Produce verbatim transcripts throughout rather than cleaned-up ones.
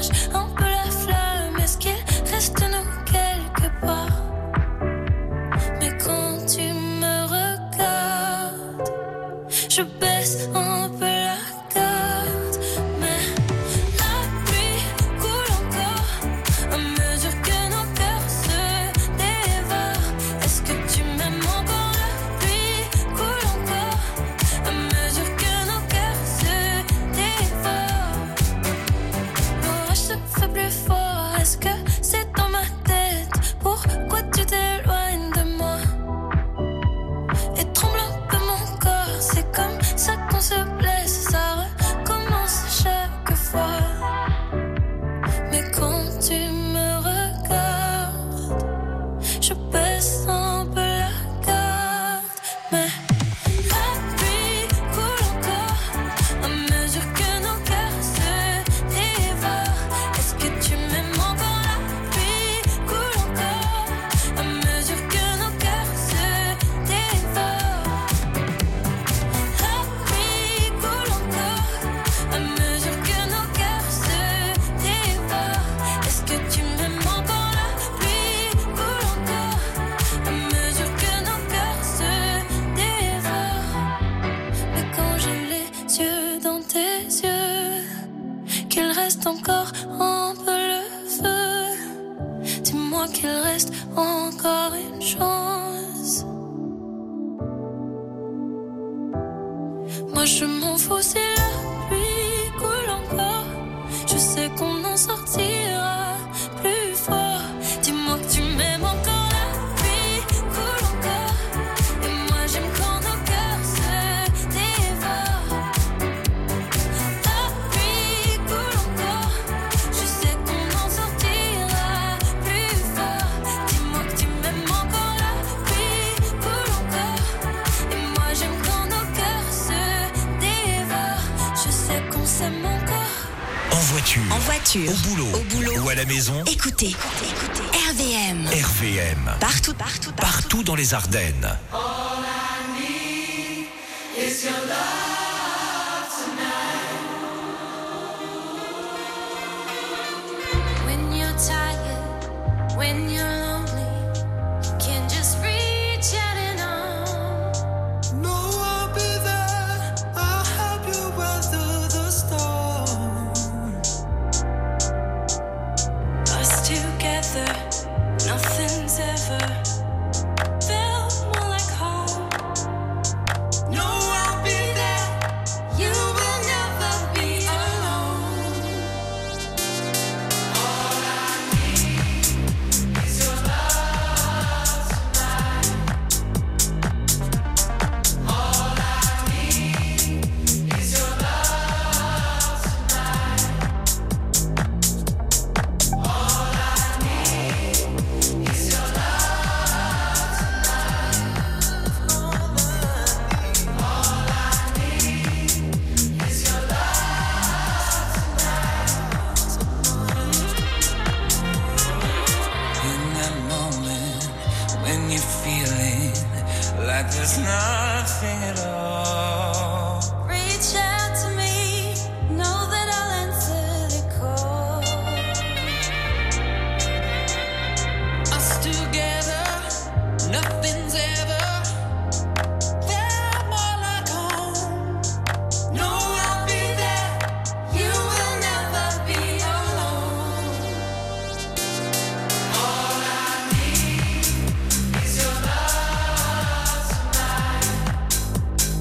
cherche un peu la flamme. Est-ce qu'il reste nous quelque part? Mais quand tu me regardes, je baisse un peu la garde. Mais la pluie coule encore à mesure que nos cœurs se dévorent. Est-ce que tu m'aimes encore? La pluie coule encore à mesure que nos cœurs se dévorent. L'orage se fait plus fort. Est-ce que c'est dans ma tête? Pourquoi tu t'éloignes de moi? Et tremble un peu mon corps. C'est comme ça qu'on se blesse. Ça recommence chaque fois. Mais quand tu me regardes, je baisse un peu la garde. Mais la pluie coule encore à mesure que nos cœurs se dévorent. Est-ce que tu m'aimes encore? La pluie coule encore à mesure que nos cœurs se dévorent. La pluie coule encore à mesure que nos cœurs se dévorent. Est-ce que tu m'aimes encore? La pluie coule encore à mesure que nos cœurs se dévorent. Mais quand j'ai les yeux dans tes yeux, qu'il reste encore un peu le feu, dis-moi qu'il reste encore une chance. Moi je m'en fous si la pluie coule encore. Je sais qu'on en sortira plus fort. Dis-moi que tu m'aimes encore. La pluie coule encore. Et moi j'aime quand nos cœurs se dévorent. La pluie coule encore. Je sais qu'on en sortira plus fort. Dis-moi que tu m'aimes encore. La pluie coule encore. Et moi j'aime quand nos cœurs se dévorent. Je sais qu'on s'aime encore. En voiture, En voiture, au boulot, au boulot, ou à la maison, écoutez, écoutez, R V M. R V M. Partout, partout, partout. Partout dans les Ardennes. All I need is your love tonight. When you're tired, when you're lonely, you can just reach out and on. No, I'll be there. I'll help you weather the storm. Us together, nothing's ever felt more like home. No, I'll be there. You will never be alone. All I need is your love tonight. All I need is your love tonight. All I need is your love In that moment when you're feeling like there's nothing at all, Reach out to me, know that I'll answer the call. us together, nothing's ever felt more like home. No, I'll be there. You will never be alone. All I need is your love tonight.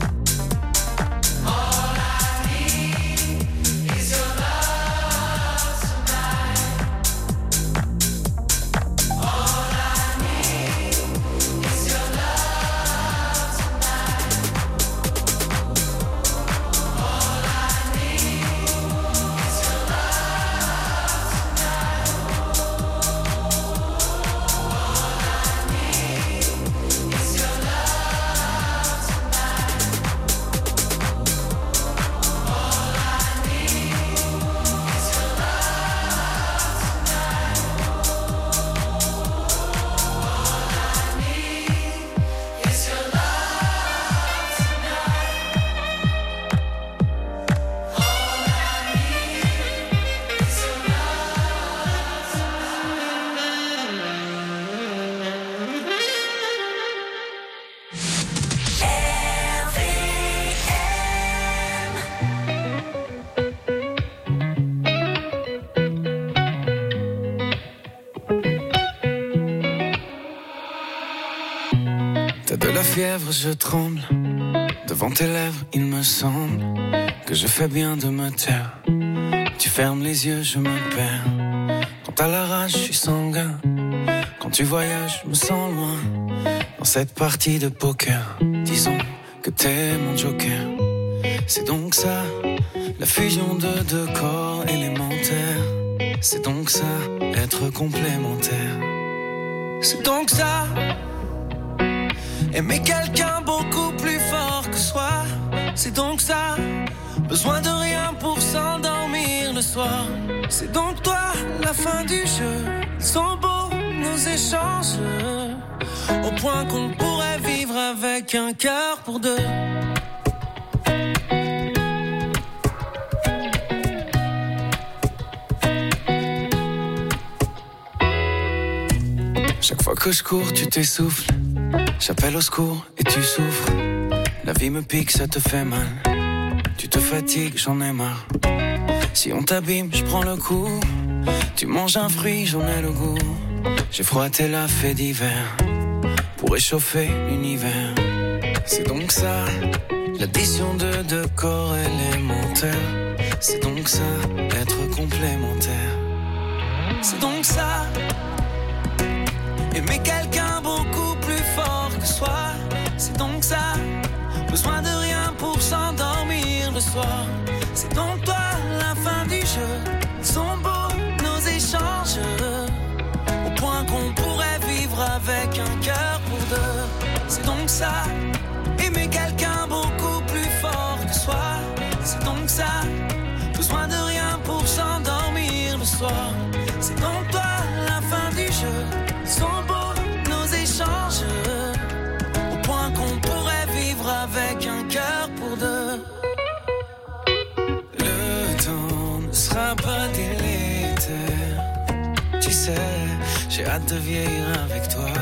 la fièvre, je tremble. Devant tes lèvres, il me semble que je fais bien de me taire. Tu fermes les yeux, je me perds. Quand t'as la rage, je suis sanguin. Quand tu voyages, je me sens loin. Dans cette partie de poker, disons que t'es mon joker. C'est donc ça, la fusion de deux corps élémentaires. C'est donc ça, être complémentaire. C'est donc ça, aimer quelqu'un beaucoup plus fort que soi. C'est donc ça, besoin de rien pour s'endormir le soir. C'est donc toi, la fin du jeu. Ils sont beaux nos échanges, au point qu'on pourrait vivre avec un cœur pour deux. Chaque fois que je cours, tu t'essouffles. J'appelle au secours et tu souffres. La vie me pique, ça te fait mal. Tu te fatigues, j'en ai marre. Si on t'abîme, je prends le coup. Tu manges un fruit, j'en ai le goût. J'ai froid, t'es la fée d'hiver pour réchauffer l'univers. C'est donc ça, l'addition de deux corps élémentaires. C'est donc ça, être complémentaire. C'est donc ça, aimer quelqu'un beaucoup plus fort que soi. C'est donc ça, besoin de rien pour s'endormir le soir. C'est donc toi, la fin du jeu. Ils sont beaux nos échanges, au point qu'on pourrait vivre avec un cœur pour deux. C'est donc ça, aimer quelqu'un beaucoup plus fort que soi. C'est donc ça, besoin de rien pour s'endormir le soir. C'est donc toi, la fin du jeu. Ils sont beaux nos échanges, au point qu'on pourrait vivre avec un cœur pour deux. Le temps ne sera pas délétère. Tu sais, j'ai hâte de vieillir avec toi.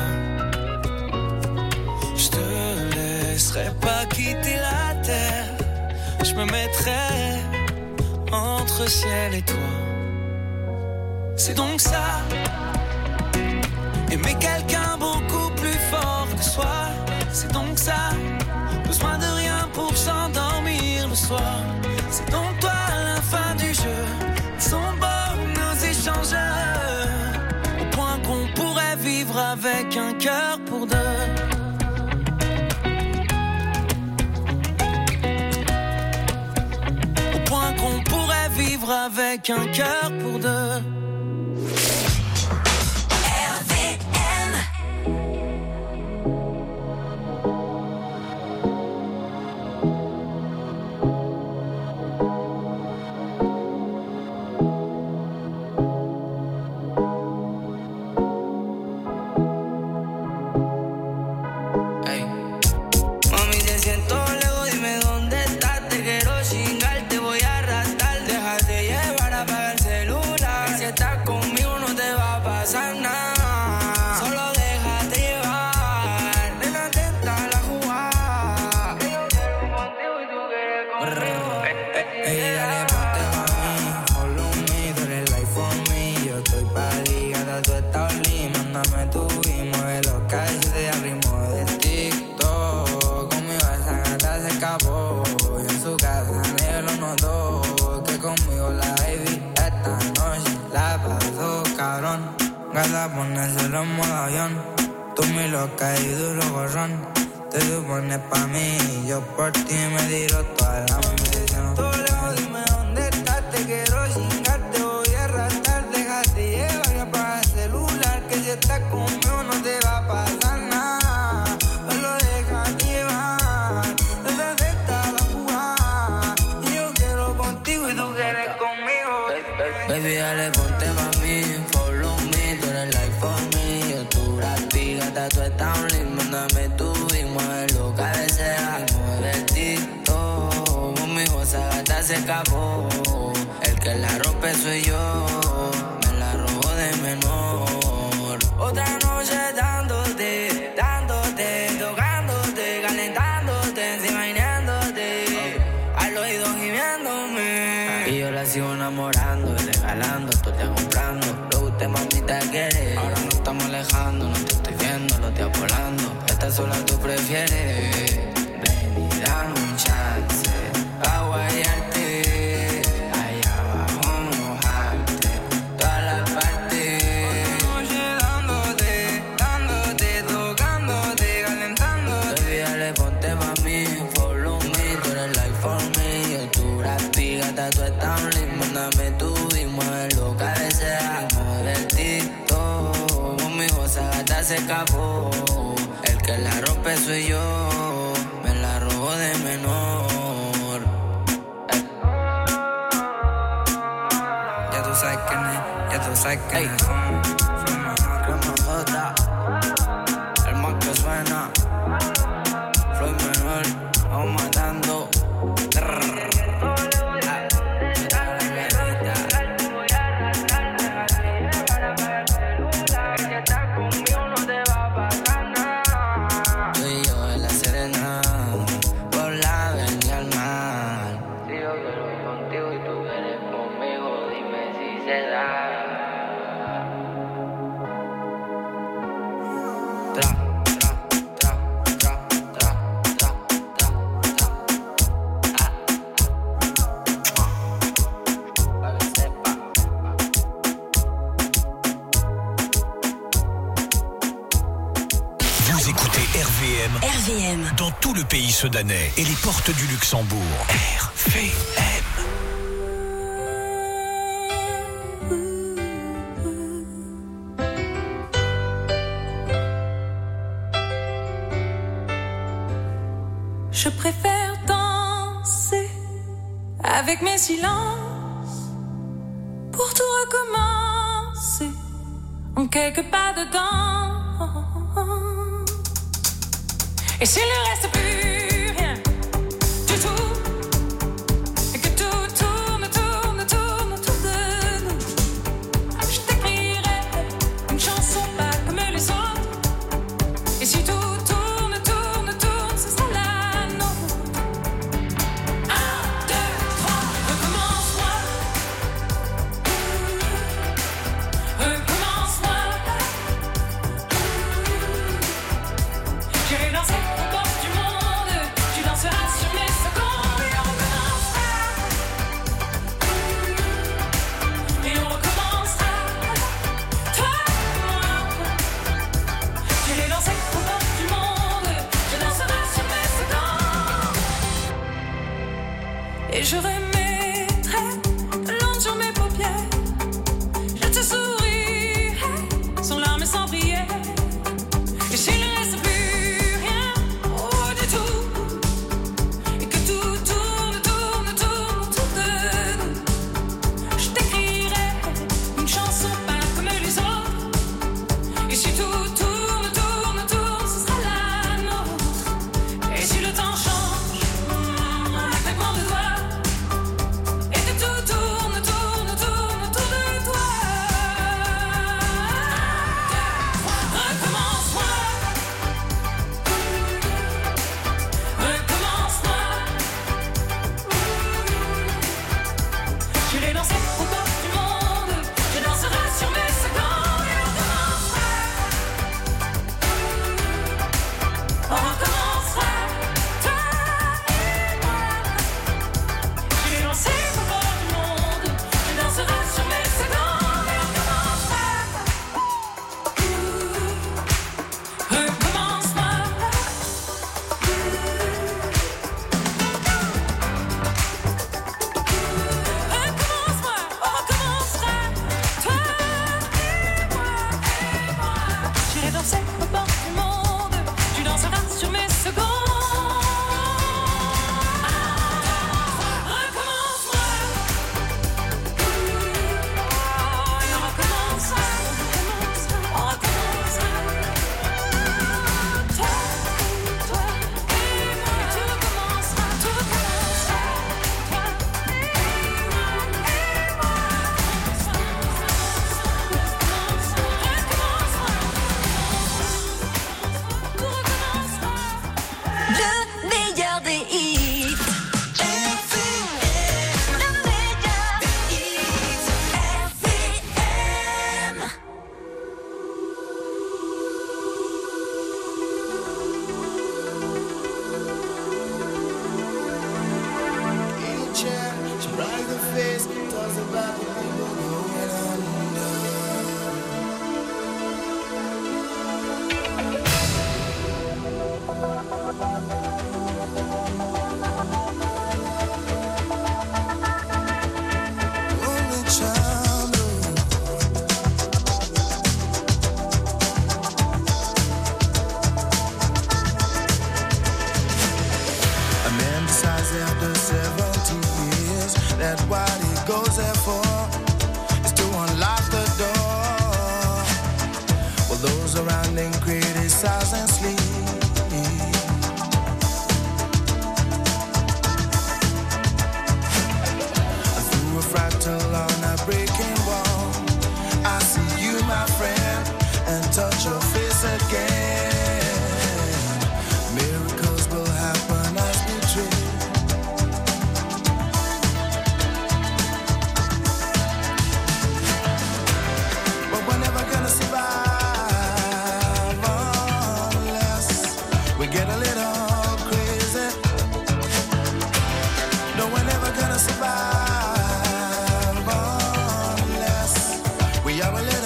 Je te laisserai pas quitter la terre. Je me mettrai entre ciel et toi. C'est donc ça, aimer quelqu'un beaucoup plus fort que soi. C'est donc ça, besoin de rien pour s'endormir le soir. C'est donc toi, la fin du jeu. Ils sont beaux nos échanges, au point qu'on pourrait vivre avec un cœur pour deux. Au point qu'on pourrait vivre avec un cœur pour deux. Ponérselo en modo avión. Tú mi loca y duro gorrón. Te supones pa' mí y yo por ti me tiro toda la ambición. Tú lejos, dime dónde estás. Te quiero chingar, te voy a arrastrar. Déjate llevar y apaga el celular. Que si estás conmigo no te va a pasar nada. Solo déjate llevar. Desde esta la jugada. Y yo quiero contigo y tú quieres conmigo. Baby, dale, ponte pa' mí. Follow me, tú eres like for me. Yo tu rapigata, tú estás un lindo. Mándame tu y muévelo, cabecea. Y mueve el TikTok. Conmigo esa gata se escapó. El que la rompe soy yo. Me la robó de menor. Otra noche dándote, dándote, tocándote, calentándote, encima imaginándote. Al oído gimiéndome. Y yo la sigo enamorando y regalando, tú te comprando. Lo que usted mami te quiere. Ahora nos estamos alejando, no te estoy viendo, lo estoy volando. Esta estás sola tú prefieres. Ven y dame un chance pa' guayarte, allá abajo mojarte, toda la parte. Oye, dándote, dándote, tocándote, calentándote. Baby, dale, ponte pa' mí, follow me, tú eres like for me. Yo tu gata, tú estás lindo, mándame tu y mueve lo que deseas. Mueve el tito, mi goza gata se escapó. El que la rompe soy yo, me la robó de menor. Ey. Ya tú sabes quién es, ya tú sabes quién es. Son, son mejor. Crema J, el más que suena. Floyd menor, vamos matando. R V M. Dans tout le pays sedanais et les portes du Luxembourg. R V M. Je préfère danser avec mes silences pour tout recommencer en quelques pas dedans. Et s'il ne reste plus rien du tout, et que tout tourne, tourne, tourne autour de nous, je t'écrirai une chanson pas comme les autres. Et si tout tourne, tourne, tourne, ce sera la nôtre. Un, deux, trois, recommence-moi. Recommence-moi. J'irai danser aux portes du monde. yelling, criticize and sleep. Through a fractal on a breaking wall, I see you, my friend, and touch your face again. Miracles will happen as we dream. But we're never gonna survive unless we get a little crazy. No, we're never gonna survive unless we are a little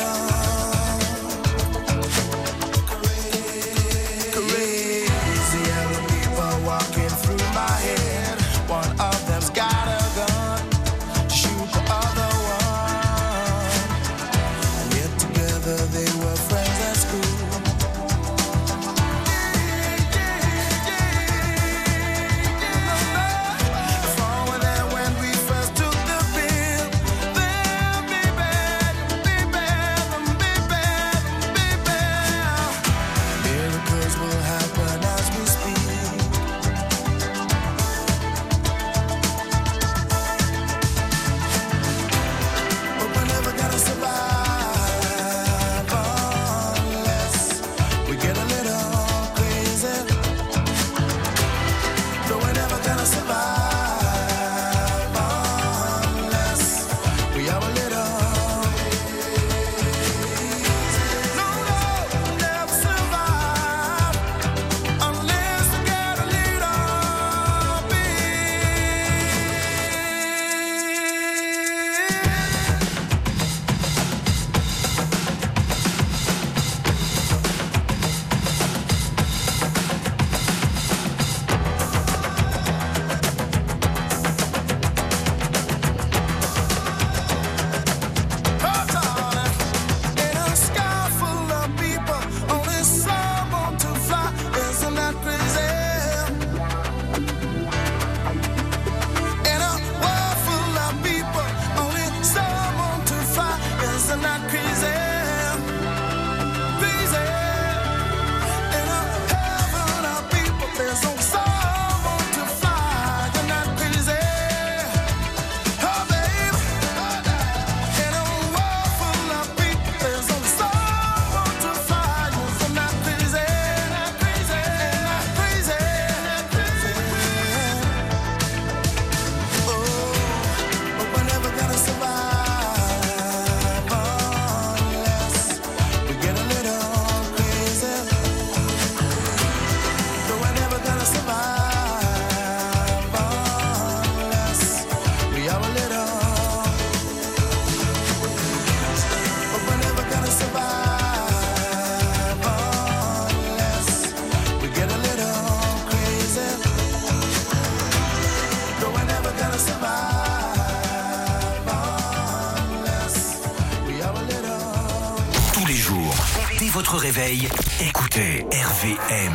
votre réveil, écoutez R V M.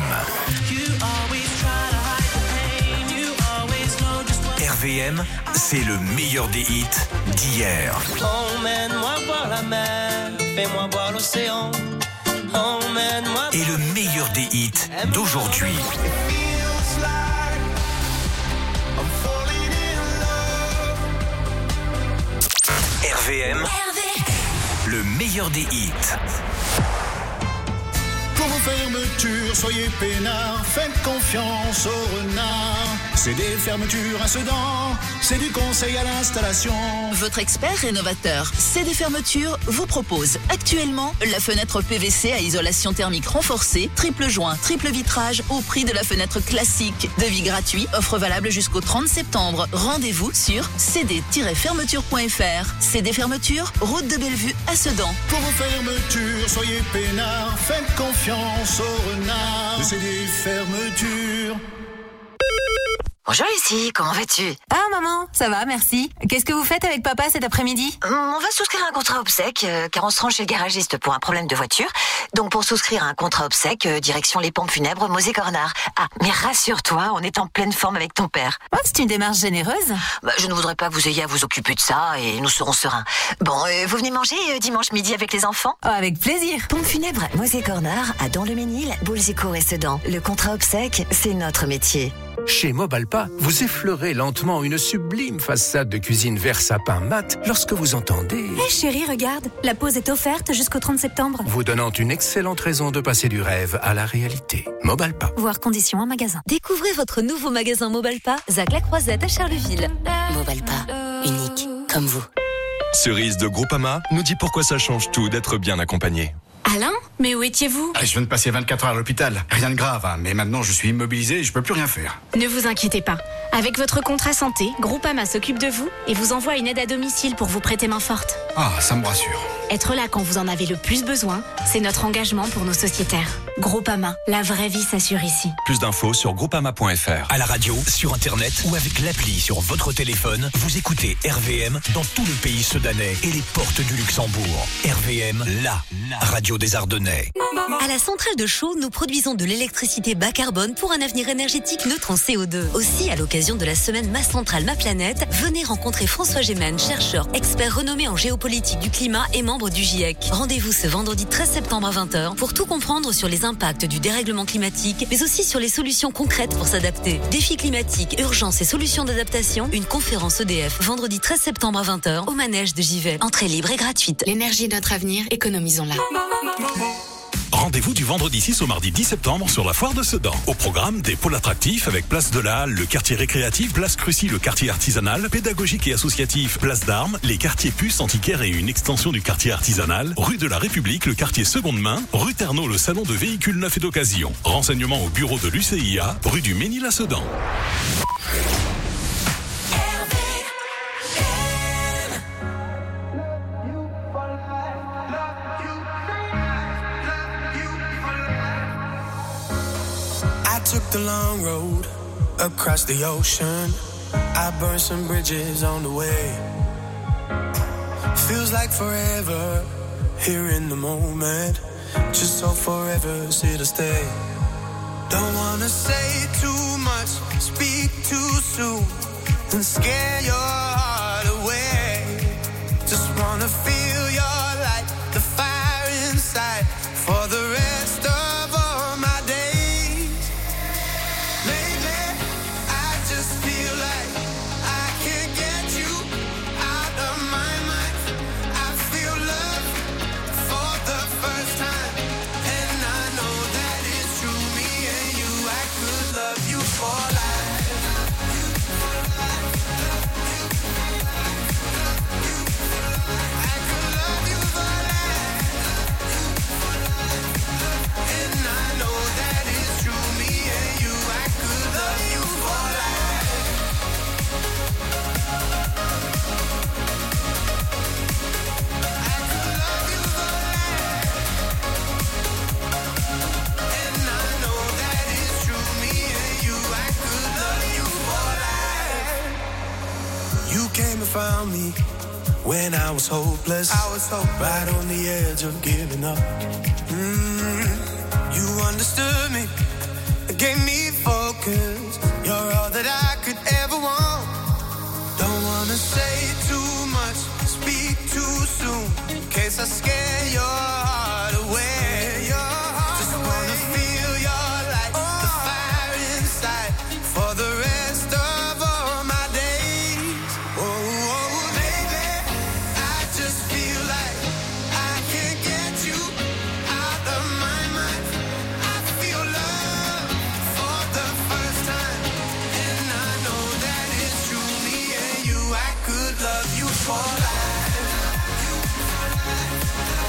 R V M, c'est le meilleur des hits d'hier. Emmène-moi voir la mer, fais-moi voir l'océan. Emmène-moi. Et le meilleur des hits d'aujourd'hui. R V M, le meilleur des hits. Pour vos fermetures, soyez peinards, faites confiance aux renards. C'est des fermetures à Sedan, c'est du conseil à l'installation. Votre expert rénovateur C D Fermetures vous propose actuellement la fenêtre P V C à isolation thermique renforcée, triple joint, triple vitrage au prix de la fenêtre classique. Devis gratuit, offre valable jusqu'au trente septembre. Rendez-vous sur c d tiret fermeture point f r. C D Fermetures, route de Bellevue à Sedan. Pour vos fermetures, soyez peinards, faites confiance aux renards. C'est des fermetures. Bonjour Lucie, comment vas-tu? Ah maman, ça va, merci. Qu'est-ce que vous faites avec papa cet après-midi? On va souscrire un contrat obsèque, euh, car on se rend chez le garagiste pour un problème de voiture. Donc pour souscrire un contrat obsèque, euh, direction les pompes funèbres Mosée-Cornard. Ah, mais rassure-toi, on est en pleine forme avec ton père. Oh, c'est une démarche généreuse. Bah, je ne voudrais pas que vous ayez à vous occuper de ça et nous serons sereins. Bon, euh, vous venez manger euh, dimanche midi avec les enfants? Oh, avec plaisir. Pompes funèbres Mosée-Cornard, à Dans-le-Ménil, Boulzicourt et Sedan. Le contrat obsèque, c'est notre métier. Chez Mobalpa, vous effleurez lentement une sublime façade de cuisine vert sapin mat lorsque vous entendez... Hé hey chérie, regarde, la pause est offerte jusqu'au trente septembre. Vous donnant une excellente raison de passer du rêve à la réalité. Mobalpa. Voir conditions en magasin. Découvrez votre nouveau magasin Mobalpa, Zac la Croisette à Charleville. Mobalpa, unique comme vous. Cerise de Groupama nous dit pourquoi ça change tout d'être bien accompagné. Alain, mais où étiez-vous? Je viens de passer vingt-quatre heures à l'hôpital. Rien de grave, hein, mais maintenant je suis immobilisé et je peux plus rien faire. Ne vous inquiétez pas. Avec votre contrat santé, Groupama s'occupe de vous et vous envoie une aide à domicile pour vous prêter main forte. Ah, ça me rassure. Être là quand vous en avez le plus besoin, c'est notre engagement pour nos sociétaires. Groupama, la vraie vie s'assure ici. Plus d'infos sur groupama point f r. À la radio, sur internet ou avec l'appli sur votre téléphone, vous écoutez R V M dans tout le pays sedanais et les portes du Luxembourg. R V M, la radio des Ardennais. À la centrale de Chaux, nous produisons de l'électricité bas carbone pour un avenir énergétique neutre en C O deux. Aussi, à l'occasion de la semaine Ma Centrale, Ma Planète, venez rencontrer François Gémen, chercheur, expert renommé en géopolitique du climat et membre du GIEC. Rendez-vous ce vendredi treize septembre à vingt heures pour tout comprendre sur les impacts du dérèglement climatique, mais aussi sur les solutions concrètes pour s'adapter. Défis climatiques, urgences et solutions d'adaptation, une conférence E D F, vendredi treize septembre à vingt heures, au manège de Givet. Entrée libre et gratuite. L'énergie est notre avenir, économisons-la. Rendez-vous du vendredi six au mardi dix septembre sur la foire de Sedan. Au programme, des pôles attractifs avec Place de la Halle, le quartier récréatif, Place Crucy, le quartier artisanal, pédagogique et associatif, Place d'Armes, les quartiers puces, antiquaires et une extension du quartier artisanal, rue de la République, le quartier seconde main, rue Ternaux, le salon de véhicules neufs et d'occasion. Renseignements au bureau de l'U C I A, rue du Ménil à Sedan. Took the long road across the ocean. I burned some bridges on the way. Feels like forever here in the moment. Just so forever here to stay. Don't wanna say too much, speak too soon, and scare your heart away. Just wanna feel your light, the fire inside for the rest of all my days. Found me when I was hopeless. I was hopeless. Right on the edge of giving up. Mm, you understood me, gave me focus. You're all that I could ever want. Don't wanna say too much, speak too soon, in case I scare your heart away. Your heart Just away. Wanna feel your light, oh. The fire inside for the rest of all my days. Oh. Love you for life.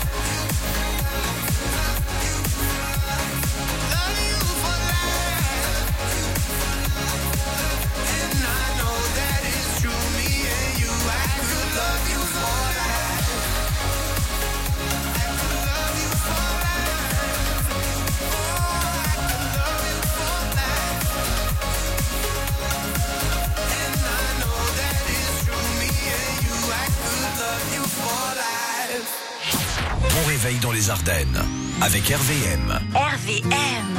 réveil dans les Ardennes avec R V M. R V M.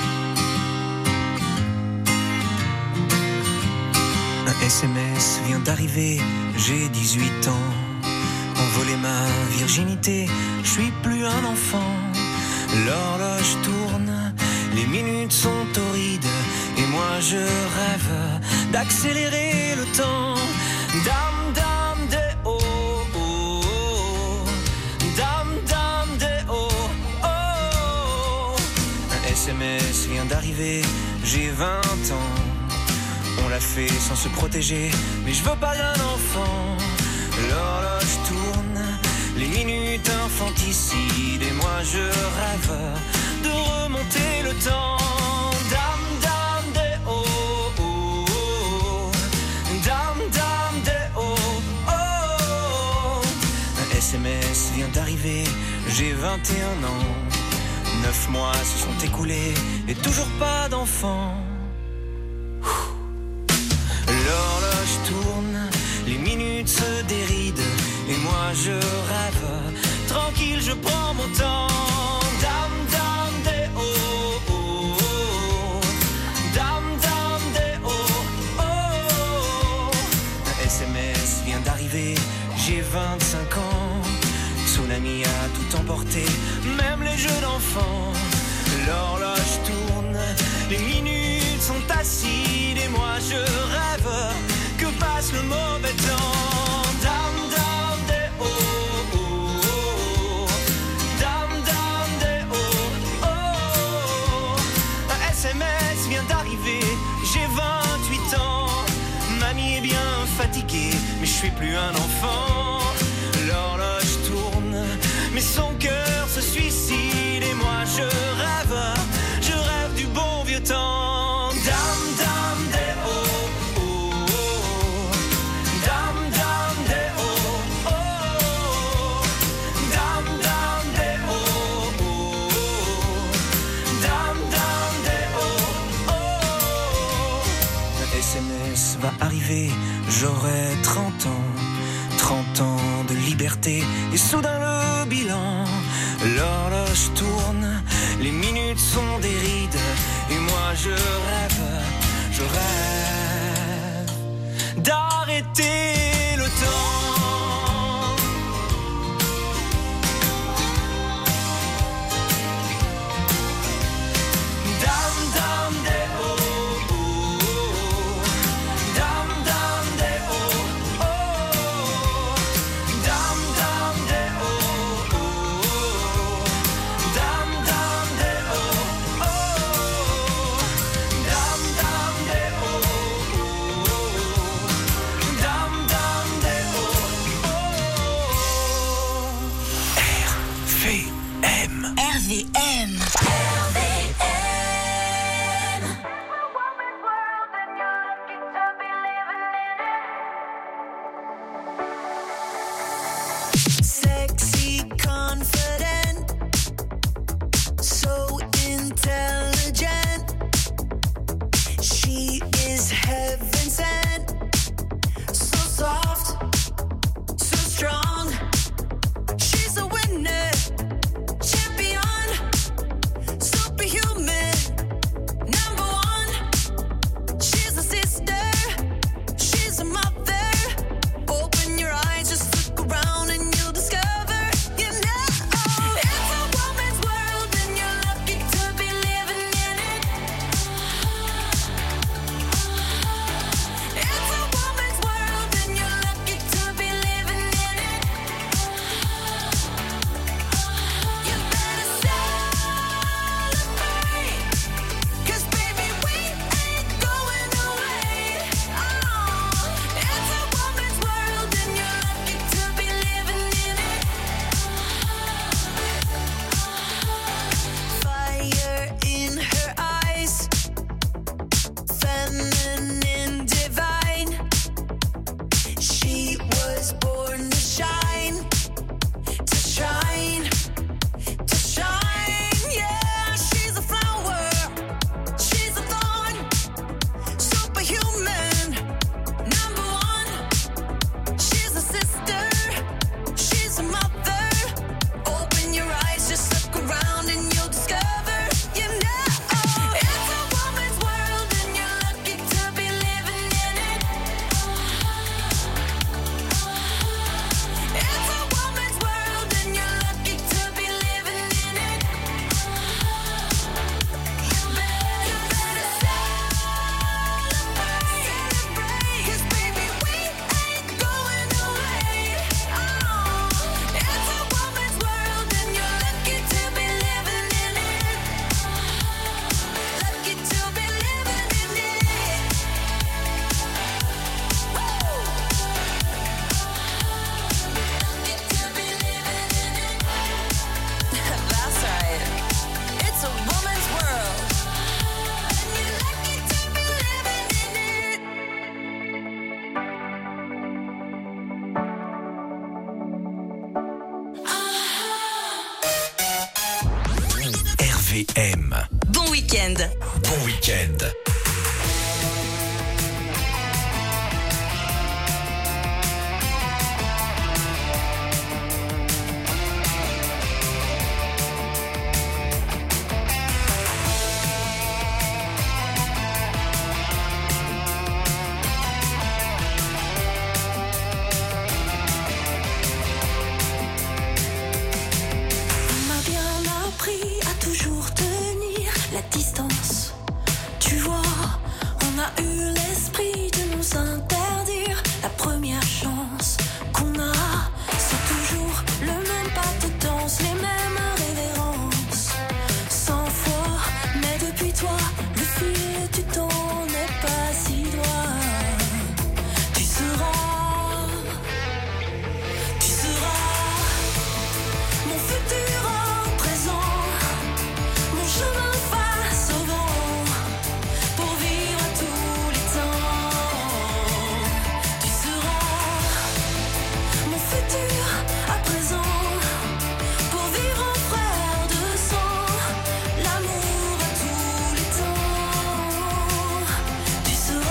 Un S M S vient d'arriver, j'ai dix-huit ans. On volait ma virginité, je suis plus un enfant. L'horloge tourne, les minutes sont torrides, et moi je rêve d'accélérer le temps. Dame, dame, des oh, oh, oh. Dame, dame, des oh, oh. Un S M S vient d'arriver, j'ai vingt ans. On l'a fait sans se protéger, mais je veux pas d'un enfant. L'horloge tourne, les minutes infanticides, et moi je rêve de remonter le temps. Dame, dame, des oh, oh, oh. Dame, dame, des oh, oh. Un S M S vient d'arriver, j'ai vingt et un ans. Neuf mois se sont écoulés, et toujours pas d'enfant. L'horloge tourne, les minutes se dérident, et moi je rêve, tranquille je prends mon temps. Dame, dame, des oh, oh, oh. Dame, dame, des oh, oh, oh. Un S M S vient d'arriver, j'ai vingt-cinq ans. Tsunami a tout emporté, même les jeux d'enfants. L'horloge tourne, les minutes sont acides, et moi je rêve que passe le mauvais temps. Dame, dame, des oh, oh, oh. Dame, dame, des oh, oh, oh. Un S M S vient d'arriver, j'ai vingt-huit ans. Mamie est bien fatiguée, mais je suis plus un enfant. L'horloge tourne, mais son cœur se suicide, et moi je rêve, je rêve du bon vieux temps. Dame, dame, des oh, oh, oh. Dame, dame, des oh, oh, oh. Dame, dame, des oh, oh, oh. Dame, dame, des oh, oh, oh. Un S M S va arriver, j'aurai trente ans. Trente ans de liberté, et soudain le bilan. L'horloge tourne, les minutes sont des rides, et moi je rêve, je rêve d'arrêter le temps. Dame, dame, des oh, oh, oh. Dame, dame, des oh, oh, oh. Dame, dame, des oh, oh, oh. Dame, dame, des oh, oh, oh. Dame, dame, des oh, oh, oh. Dame, dame, des oh, oh. R V M. R V M. R V M. Sexy, confident, so intelligent. She is heaven sent, so soft, so strong. She's a winner, champion, so V M. Bon week-end. Bon week-end. On m'a bien appris à toujours tenir la distance. Tu vois, on a eu l'esprit de nous interdire. La première chance qu'on a, c'est toujours le même pas de danse, les mêmes révérences. Cent fois, mais depuis toi, le fil du temps n'est pas si droit. Tu seras, tu seras mon futur en présent, mon chemin face au vent, pour vivre à tous les temps. Tu seras mon futur à présent, pour vivre en frère de sang, l'amour à tous les temps. Tu seras.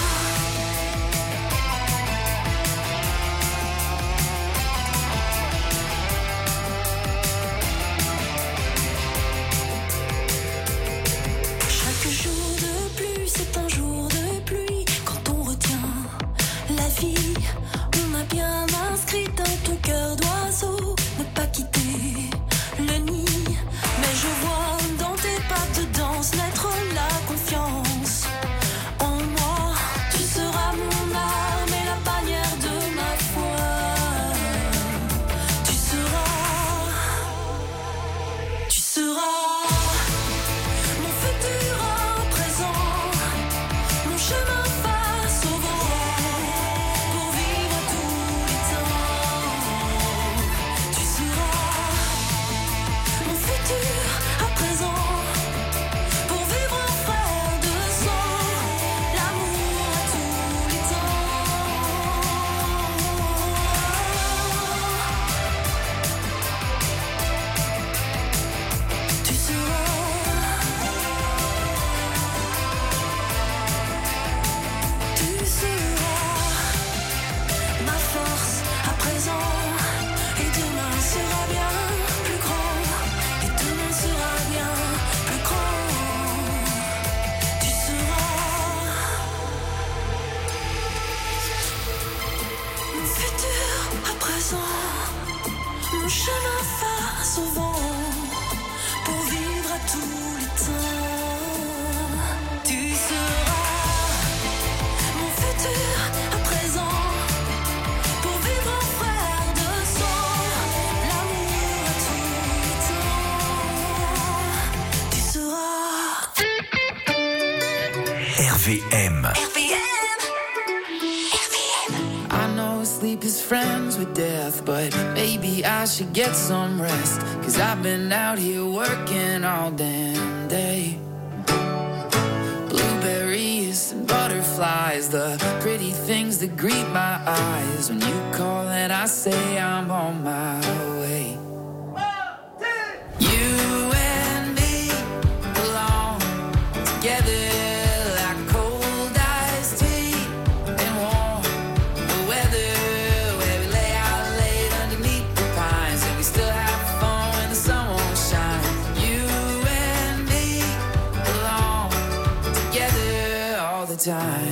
Chaque jour de pluie, c'est un jour de pluie. Quand on retient la vie, on a bien inscrit dans ton cœur d'oiseau ne pas quitter le nid. Mais je vois dans tes pas de danse naître la confiance en moi. Tu seras mon arme et la bannière de ma foi. Tu seras, tu seras mon futur en présent, mon chemin face au vent, pour vivre à tous les temps. Tu seras mon futur à présent, pour vivre en frère de sang, l'amour à tous les temps. Tu Tu seras ma force à présent, et demain sera bien plus grand, et demain sera bien plus grand. Tu seras mon futur à présent, mon chemin face au vent, pour vivre à tous les temps. Tu seras mon futur à présent, pour vivre en frère de sang, l'amour à tous les temps. Tu seras R V M. I know sleep is friends with death, but maybe I should get some rest. Cause I've been out here working all damn day. Blueberries and butterflies, the pretty things that greet my eyes. When you call and I say I'm on my way. You and me belong together. Time.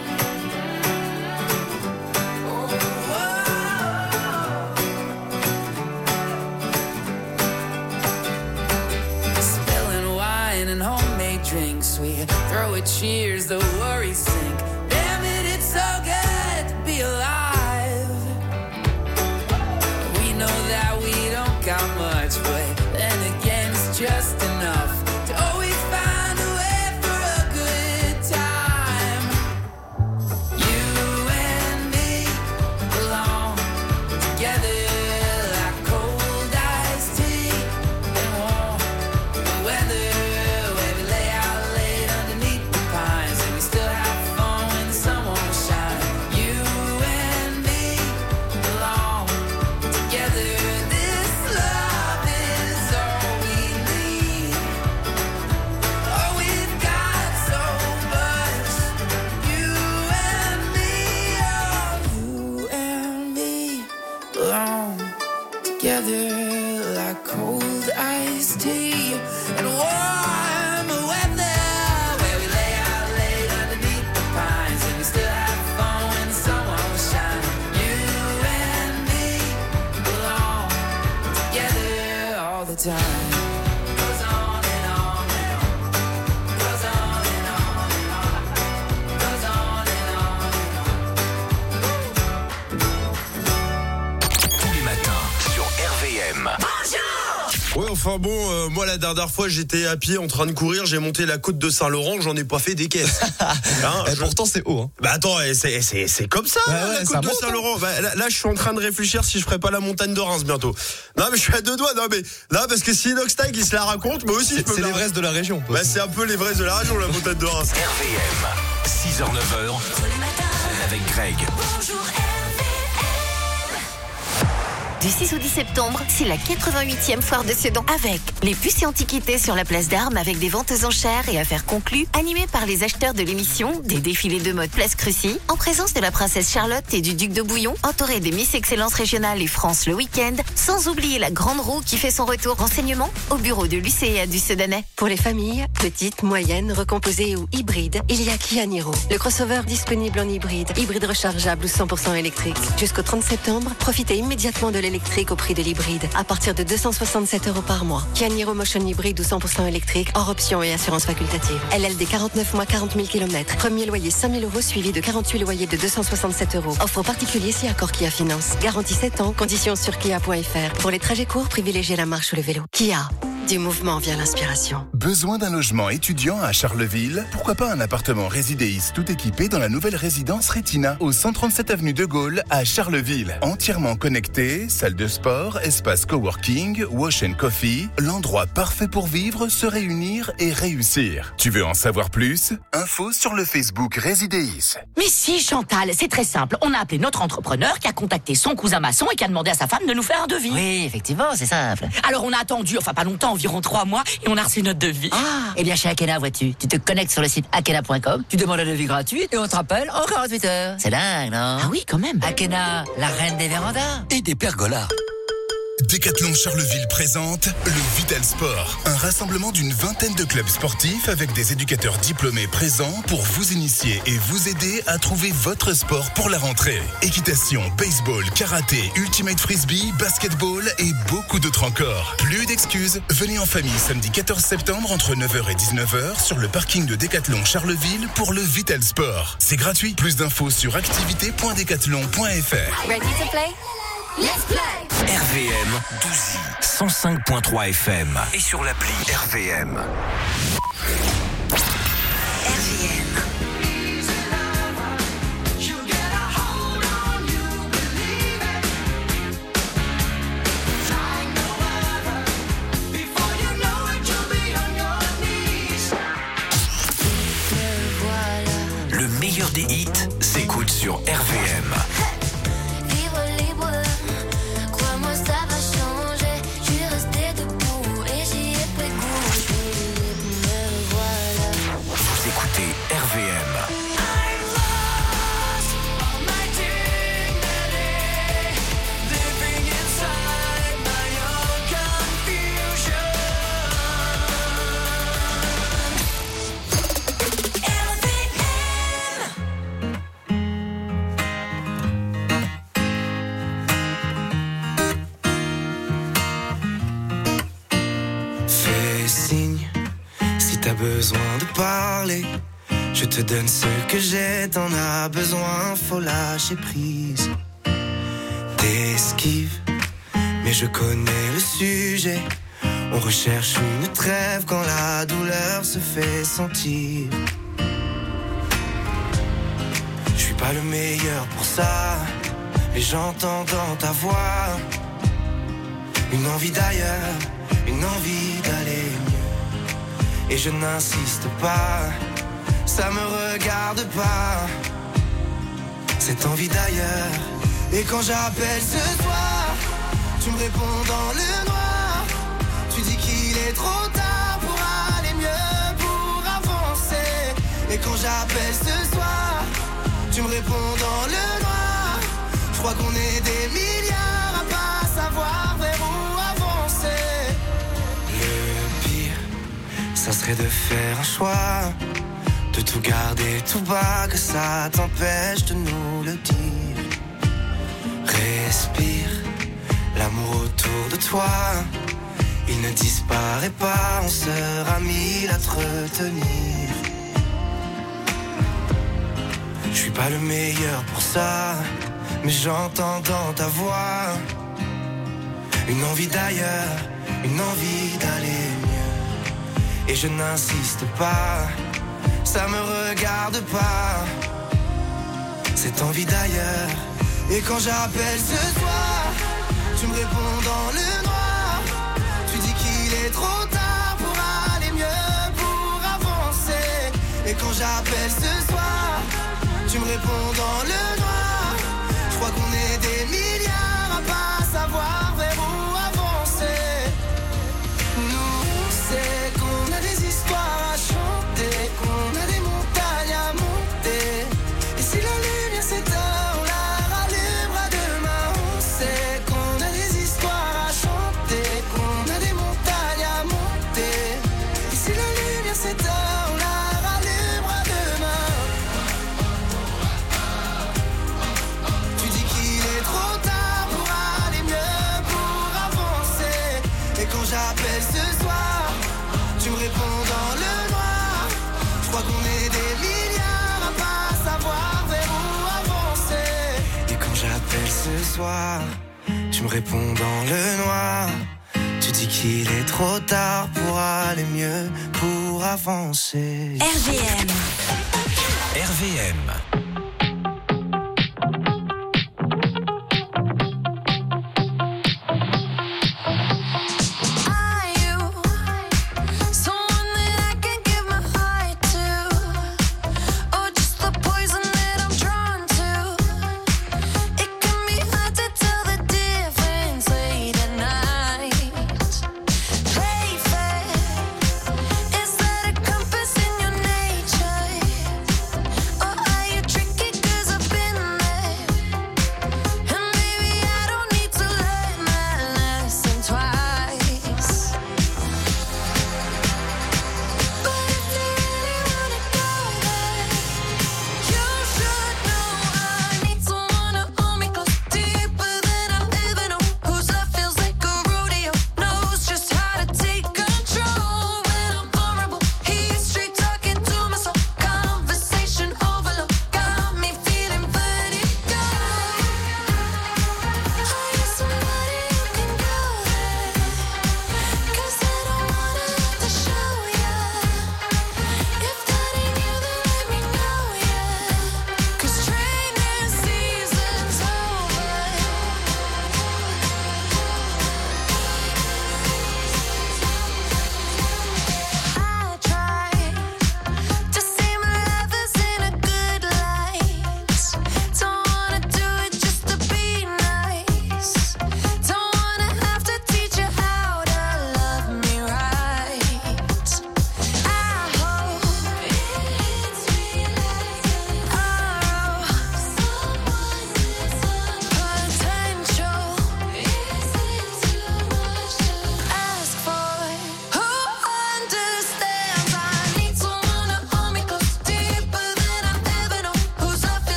Spilling wine and homemade drinks, we throw a cheers, the worries sink. Damn it, it's so good to be alive. We know that we don't got much, but then again, it's just enough to always find a way for a good time. You and me belong together like cold iced tea and warm weather, where we lay out late underneath the pines and we still have fun. iced tea and warm weather, where we lay out late underneath the pines, and we still have fun when the sun won't shine. You and me belong together all the time. Goes on and on and on. Goes on and on and on. Goes on and on and on. Tous les matins sur R V M. Ouais, enfin bon, euh, moi la dernière fois j'étais à pied en train de courir, j'ai monté la côte de Saint-Laurent, j'en ai pas fait des caisses. Hein, Et je... pourtant c'est haut. Hein. Bah attends, c'est, c'est, c'est comme ça, ouais, hein, ouais, la côte de Saint-Laurent. Bah, là, là je suis en train de réfléchir si je ferais pas la montagne de Reims bientôt. Non mais je suis à deux doigts, non mais là parce que si Inoxtag il se la raconte, moi aussi c'est, je peux. C'est la... l'Everest de la région. Bah c'est un peu l'Everest de la région, la montagne de Reims. R V M, six heures neuf heures, avec Greg. Du six au dix septembre, c'est la quatre-vingt-huitième foire de Sedan avec les puces et antiquités sur la place d'Armes avec des ventes aux enchères et affaires conclues, animées par les acheteurs de l'émission, des défilés de mode Place Crucy, en présence de la princesse Charlotte et du duc de Bouillon, entouré des Miss Excellence Régionale et France le week-end, sans oublier la grande roue qui fait son retour. Renseignement au bureau de l'U C A du Sedanais. Pour les familles, petites, moyennes, recomposées ou hybrides, il y a Kia Niro. Le crossover disponible en hybride, hybride rechargeable ou cent pour cent électrique. Jusqu'au trente septembre, profitez immédiatement de l'électrique au prix de l'hybride, à partir de deux cent soixante-sept euros par mois. Kia Niro Motion hybride ou cent pour cent électrique, hors option et assurance facultative. L L D quarante-neuf mois, quarante mille kilomètres. Premier loyer cinq mille euros suivi de quarante-huit loyers de deux cent soixante-sept euros. Offre aux particuliers si accord Kia Finance. Garantie sept ans, conditions sur kia point f r. Pour les trajets courts, privilégiez la marche ou le vélo. Kia. Du mouvement vient l'inspiration. Besoin d'un logement étudiant à Charleville? Pourquoi pas un appartement résidéis tout équipé dans la nouvelle résidence Retina, au cent trente-sept avenue de Gaulle à Charleville. Entièrement connecté, salle de sport, espace coworking, wash and coffee, l'endroit parfait pour vivre, se réunir et réussir. Tu veux en savoir plus? Info sur le Facebook Résidéis. Mais si Chantal, c'est très simple. On a appelé notre entrepreneur qui a contacté son cousin maçon et qui a demandé à sa femme de nous faire un devis. Oui, effectivement, c'est simple. Alors on a attendu, enfin pas longtemps, environ trois mois, et on a reçu notre devis. Ah, eh bien chez Akena, vois-tu, tu te connectes sur le site akena point com, tu demandes un devis gratuit et on te rappelle en quarante-huit heures. C'est dingue, non? Ah oui, quand même. Akena, la reine des vérandas. Et des pergolas. Décathlon Charleville présente le Vital Sport, un rassemblement d'une vingtaine de clubs sportifs avec des éducateurs diplômés présents pour vous initier et vous aider à trouver votre sport pour la rentrée. Équitation, baseball, karaté, ultimate frisbee, basketball et beaucoup d'autres encore. Plus d'excuses, venez en famille samedi quatorze septembre entre neuf heures et dix-neuf heures sur le parking de Décathlon Charleville pour le Vital Sport. C'est gratuit. Plus d'infos sur activité point décathlon point f r. Ready to play? Let's play! R V M Douzy, cent cinq point trois F M et sur l'appli R V M. R V M. Le meilleur des hits s'écoute sur R V M. R V M. Fais signe si t'as besoin de parler. Je te donne ce que j'ai, t'en as besoin, faut lâcher prise. T'esquives, mais je connais le sujet. On recherche une trêve quand la douleur se fait sentir. Je suis pas le meilleur pour ça, mais j'entends dans ta voix une envie d'ailleurs, une envie d'aller mieux. Et je n'insiste pas, ça me regarde pas, cette envie d'ailleurs. Et quand j'appelle ce soir, tu me réponds dans le noir. Tu dis qu'il est trop tard pour aller mieux, pour avancer. Et quand j'appelle ce soir, tu me réponds dans le noir. Je crois qu'on est des milliards à pas savoir vers où avancer. Le serait de faire un choix, de tout garder tout bas, que ça t'empêche de nous le dire. Respire, l'amour autour de toi, il ne disparaît pas, on sera mille à te retenir. Je suis pas le meilleur pour ça, mais j'entends dans ta voix une envie d'ailleurs, une envie d'aller mieux. Et je n'insiste pas, ça me regarde pas, cette envie d'ailleurs. Et quand j'appelle ce soir, tu me réponds dans le noir. Tu dis qu'il est trop tard pour aller mieux, pour avancer. Et quand j'appelle ce soir, tu me réponds dans le noir. Je crois qu'on est des milliards à pas savoir vers où avancer. Nous, c'est qu'on a des histoires à chanter, qu'on a des montagnes à monter. Et si la lumière s'éteint, on la rallumera demain. On sait qu'on a des histoires à chanter, qu'on a des montagnes à monter. Et si la lumière s'éteint, on la rallumera demain. Tu dis qu'il est trop tard pour aller mieux, pour avancer. Et quand j'appelle ce soir, tu me réponds dans le noir. Je crois qu'on est des milliards à pas savoir vers où avancer. Et quand j'appelle ce soir, tu me réponds dans le noir. Tu dis qu'il est trop tard pour aller mieux, pour avancer. R V M. R V M.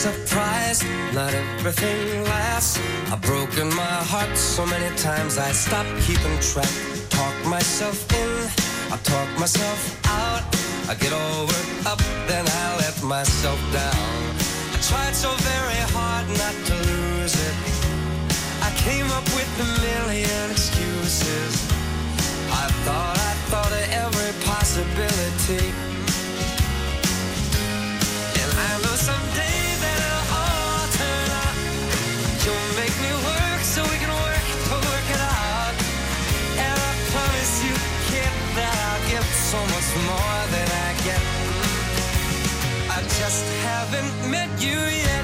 surprised, not everything lasts. I've broken my heart so many times I stopped keeping track. Talk myself in, I talk myself out. I get all worked up, then I let myself down. I tried so very hard not to lose it. I came up with a million excuses. I thought, I thought of every possibility. And I know someday that it'll all turn out. You'll make me work so we can work to work it out. And I promise you, kid, that I'll give so much more than I get. I just haven't met you yet.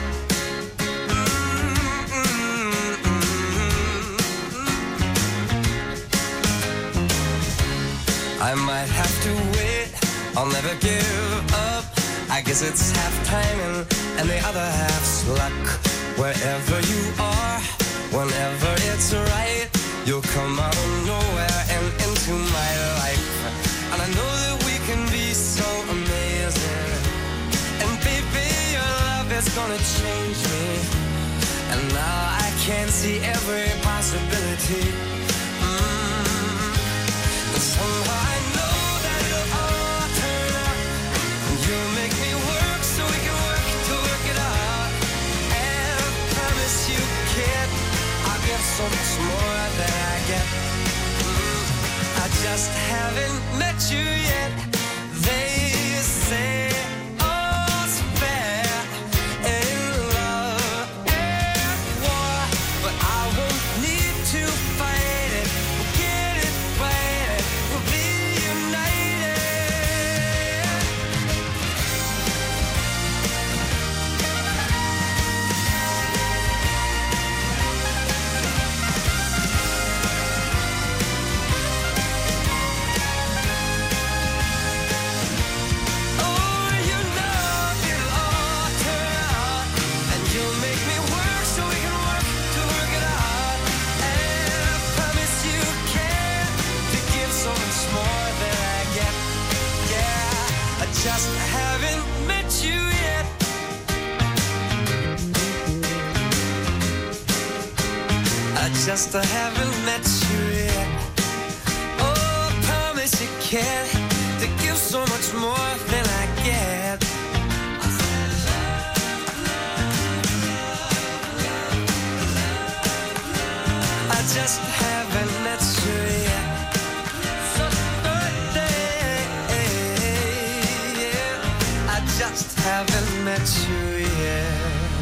I might have to wait, I'll never give up. I guess it's half timing and the other half's luck. Wherever you are, whenever it's right, you'll come out of nowhere and into my life. And I know that we can be so amazing. And baby, your love is gonna change me. And now I can see every possibility. Somehow I know that it'll all turn out. You'll make me work so we can work to work it out. And I promise you, kid, I'll give so much more than I get. Mm, I just haven't met you yet. They say all's fair in love and war, but I won't need to fight it. We'll get it right. We'll be united. Oh, you know it'll all turn out, and you'll make me work so we can work to work it out. And I promise you can to give so much more than I get. Yeah, I just haven't met you yet. I just haven't met you yet. Oh, I promise you can to give so much more than I get. I just haven't met you yet. So birthday, yeah. I just haven't met you yet.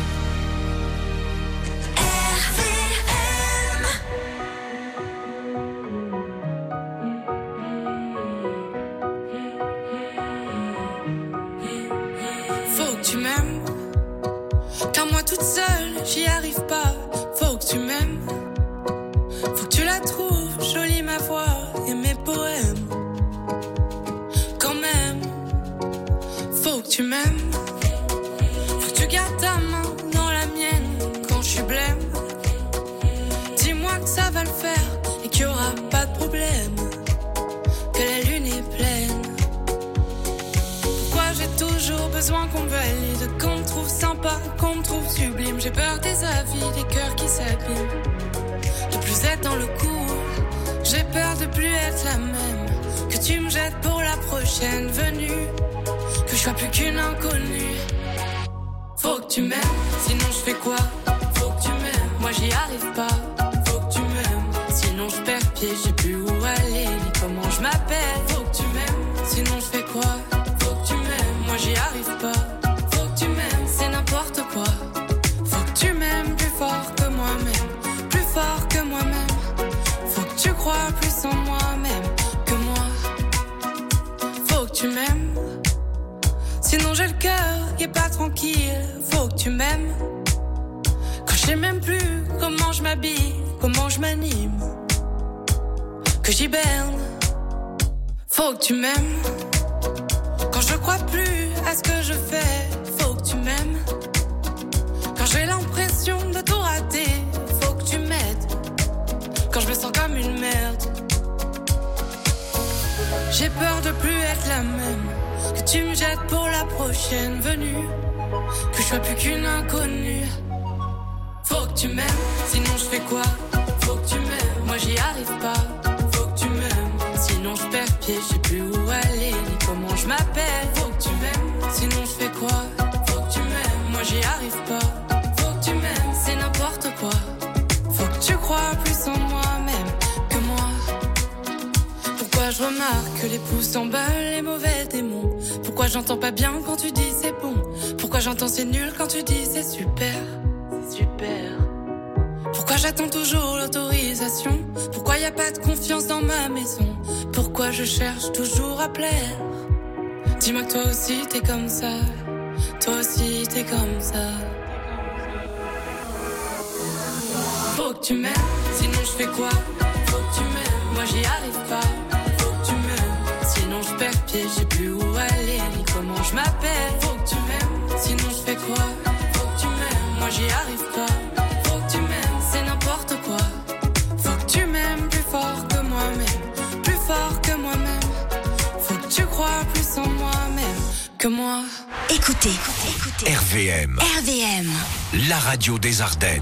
Faut que tu m'aimes, car moi toute seule j'y arrive pas. Faut que tu m'aimes, faut que tu la trouves jolie ma voix et mes poèmes. Quand même, faut que tu m'aimes, faut que tu gardes ta main dans la mienne quand je suis blême. Dis-moi que ça va le faire et qu'il y aura pas de problème, que la lune est pleine. Pourquoi j'ai toujours besoin qu'on me valide, qu'on me trouve sympa, qu'on me trouve sublime. J'ai peur des avis, des cœurs qui s'abîment, de plus être dans le coup. J'ai peur de plus être la même, que tu me jettes pour la prochaine venue, que je sois plus qu'une inconnue. Faut que tu m'aimes, sinon je fais quoi? Faut que tu m'aimes, moi j'y arrive pas. Faut que tu m'aimes, sinon je perds pied, je sais plus où aller, ni comment je m'appelle. Faut que tu m'aimes, sinon je fais quoi? Faut que tu m'aimes, moi j'y arrive pas. Faut que tu m'aimes, c'est n'importe quoi. Faut que tu m'aimes plus fort que moi-même, plus fort que moi-même. Faut que tu crois plus en moi-même que moi. Faut que tu m'aimes, sinon j'ai le cœur qui est pas tranquille. Faut que tu m'aimes, quand je sais même plus comment je m'habille, comment je m'anime, que j'hiberne. Faut que tu m'aimes, quand je crois plus à ce que je fais. Faut que tu m'aimes, quand j'ai l'impression de tout rater. Faut que tu m'aides, quand je me sens comme une merde. J'ai peur de plus être la même, que tu me jettes pour la prochaine venue, que je je sois plus qu'une inconnue. Faut que tu m'aimes, sinon je fais quoi? Faut que tu m'aimes, moi j'y arrive pas. Faut que tu m'aimes, sinon je perds pied, je sais plus où aller, ni comment je m'appelle. Faut que tu m'aimes, sinon je fais quoi? Faut que tu m'aimes, moi j'y arrive pas. Faut que tu m'aimes, c'est n'importe quoi. Faut que tu crois plus en moi-même que moi. Pourquoi je remarque que les pouces s'emballent, les mauvais démons? Pourquoi j'entends pas bien quand tu dis c'est bon? Pourquoi j'entends c'est nul quand tu dis c'est super? C'est super. Pourquoi j'attends toujours l'autorisation? Pourquoi y a pas de confiance dans ma maison? Pourquoi je cherche toujours à plaire? Dis-moi que toi aussi t'es comme ça. Toi aussi t'es comme ça. Faut que tu m'aimes, sinon je fais quoi? Faut que tu m'aimes, moi j'y arrive pas. Faut que tu m'aimes, sinon je perds pied, je sais plus où aller, ni comment je m'appelle. Faut que tu m'aimes, sinon je fais quoi? Faut que tu m'aimes, moi j'y arrive pas. Faut que tu m'aimes, c'est n'importe quoi. Faut que tu m'aimes plus fort que moi-même, plus fort que moi-même. Faut que tu crois plus en moi-même que moi. Écoutez, écoutez. R V M. R V M. La radio des Ardennes.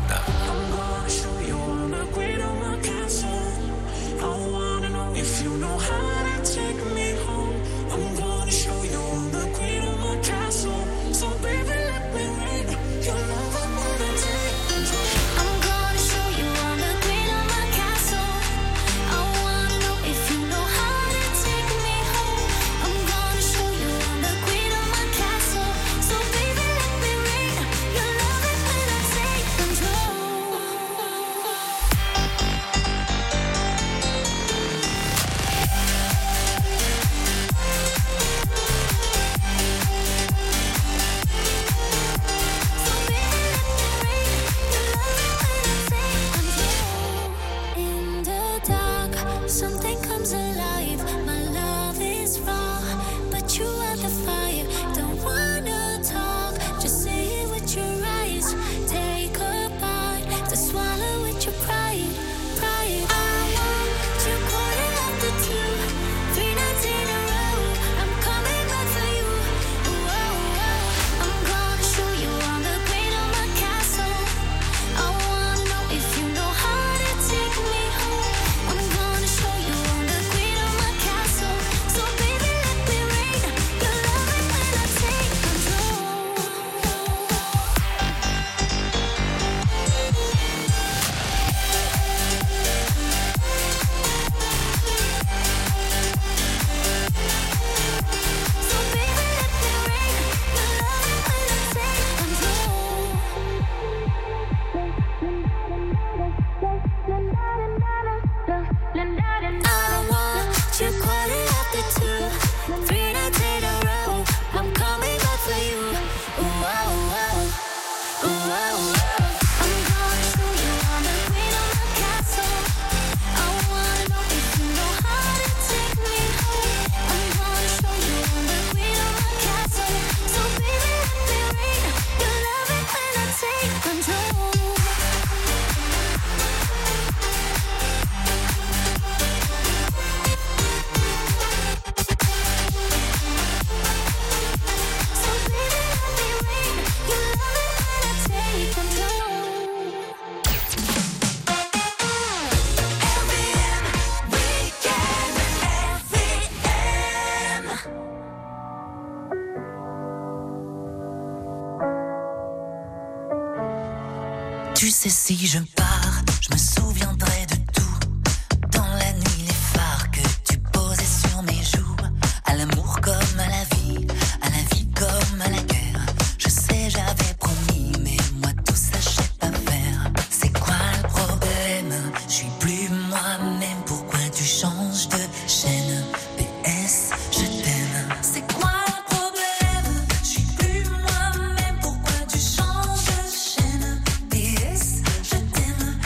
Tu sais, si je pars, je me souviendrai de tout. Dans la nuit, les phares que tu posais sur mes joues. À l'amour comme à la vie, à la vie comme à la guerre. Je sais, j'avais promis, mais moi tout ça, je sais pas faire. C'est quoi le problème? Je suis plus moi-même, pourquoi tu changes de chaîne? P S, je t'aime. C'est quoi le problème? Je suis plus moi-même, pourquoi tu changes de chaîne? P S, je t'aime.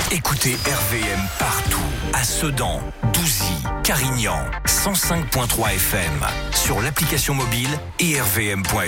Écoutez R V M partout. À Sedan, Douzy, Carignan, cent cinq virgule trois F M. Sur l'application mobile et r v m point f r.